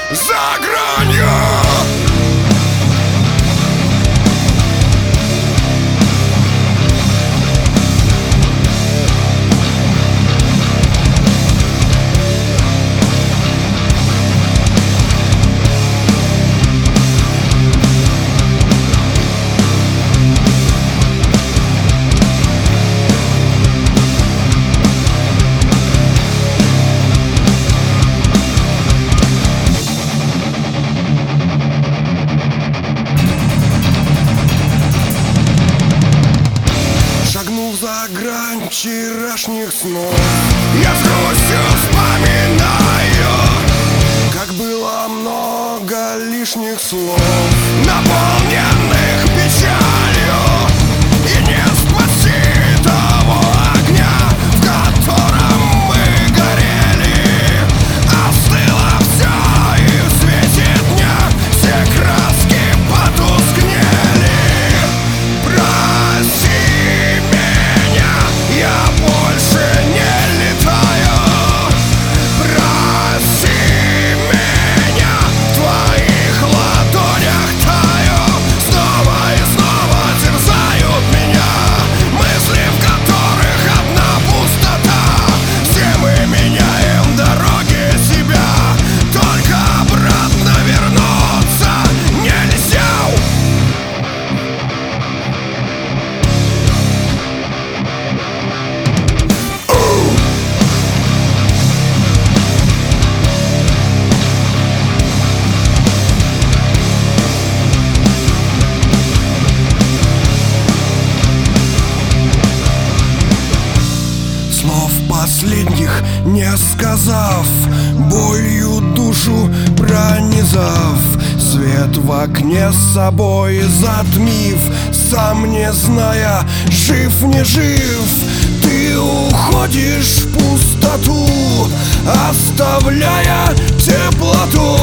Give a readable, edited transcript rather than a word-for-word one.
за гранью. За грань вчерашних снов я с грустью вспоминаю, как было много лишних слов, наполненных печалью. И не спаси того огня, в котором мы горели. Остыло все, и в свете дня все краски потускнели. Прости, я больше не летаю. Прости меня, в твоих ладонях таю. Снова и снова терзают меня мысли, в которых одна пустота. Все мы меняем дороги себя, только обратно вернуться нельзя. Слов последних не сказав, болью душу пронизав, свет в окне с собой затмив, сам не зная, жив не жив. Ты уходишь в пустоту, оставляя теплоту.